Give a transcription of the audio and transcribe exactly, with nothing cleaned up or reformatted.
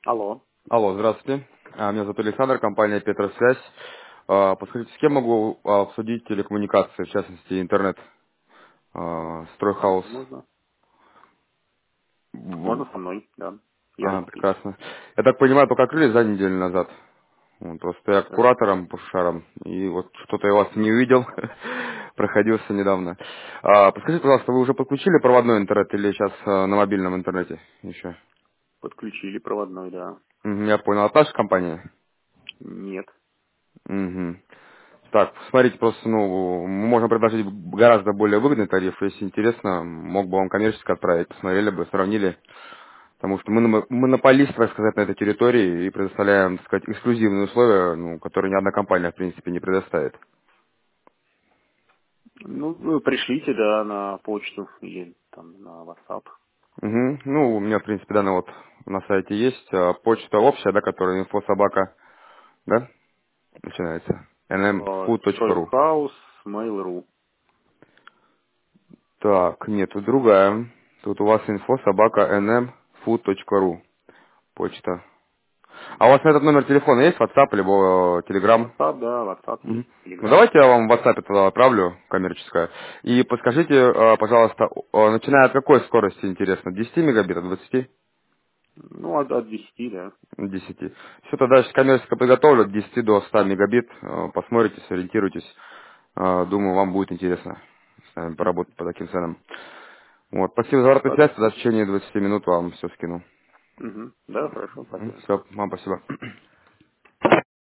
Алло. Алло, здравствуйте. А, Меня зовут Александр, компания Петросвязь. А, Подскажите, с кем могу а, обсудить телекоммуникации, в частности интернет, а, А, стройхаус? можно? В- Можно со мной, да. Я А, здесь. прекрасно. Я так понимаю, только открыли за неделю назад. Вот, просто я Да. куратором по шарам, и вот что-то я вас не Мгм. увидел, проходился недавно. А, Подскажите, пожалуйста, вы уже подключили проводной интернет или сейчас а, на мобильном интернете еще? Подключили проводной, да. Мгм, Я понял. От нашей компании? Нет. Мгм. Так, смотрите, просто, ну, мы можем предложить гораздо более выгодный тариф, если интересно, мог бы вам коммерчески отправить, посмотрели бы, сравнили, потому что мы моно- монополист, так сказать, на этой территории и предоставляем, так сказать, эксклюзивные условия, ну, которые ни одна компания, в принципе, не предоставит. Ну, вы пришлите, да, на почту или там на WhatsApp. Мгм. Ну, у меня, в принципе, данные вот на сайте есть, а, почта общая, да, которая инфособака, да, начинается, Э, эн эм фуд точка ру. Choicehouse, Mail.ru. Так, нет, тут другая, тут у вас инфо собака эн эм фуд точка ру, почта. А у вас на этот номер телефона есть WhatsApp, либо э, Telegram? WhatsApp, да, WhatsApp Мгм. есть, Ну, Telegram. давайте я вам в WhatsApp тогда отправлю, коммерческое. И подскажите, э, пожалуйста, э, начиная от какой скорости, интересно? десять мегабит, от двадцати? Ну, от, от десяти, да. десять. Все, тогда сейчас коммерческое подготовлю, от десяти до ста мегабит. Э, Посмотрите, сориентируйтесь. Э, Думаю, вам будет интересно с нами М. поработать по таким ценам. Вот, спасибо за обратную связь, тогда в Хорошо. течение двадцати минут вам все скину. Мгм. Да, хорошо, спасибо. Все, вам спасибо.